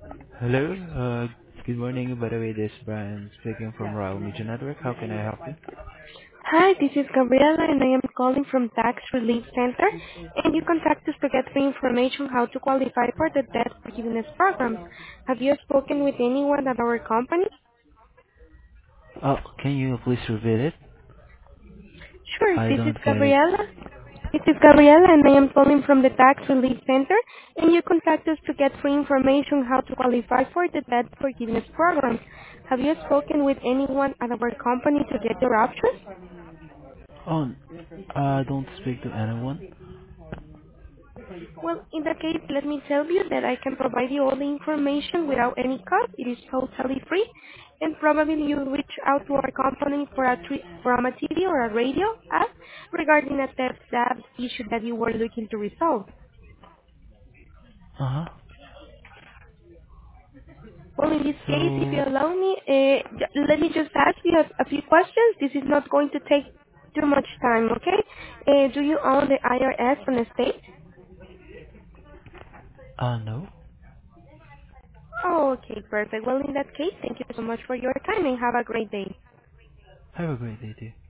Hello. Good morning. By the way, this is Brian speaking from Royal Media Network. How can I help you? Hi, this is Gabriela, and I am calling from Tax Relief Center, and you contact us to get free information how to qualify for the debt forgiveness program. Have you spoken with anyone at our company? Oh, can you please repeat it? Sure, I this is don't get it. Gabriela. This is Gabriela, and I am calling from the Tax Relief Center, and you contact us to get free information how to qualify for the debt forgiveness program. Have you spoken with anyone at our company to get your options? Oh, I don't speak to anyone. Well, in that case, let me tell you that I can provide you all the information without any cost. It is totally free. And probably you'll reach out to our company for a TV or a radio app regarding a that issue that you were looking to resolve. Uh huh. Well, in this case, if you So, allow me, let me just ask you a few questions. This is not going to take too much time, okay? Do you own the IRS on the state? no. Oh, okay, perfect. Well, in that case, thank you so much for your time and have a great day. Have a great day, too.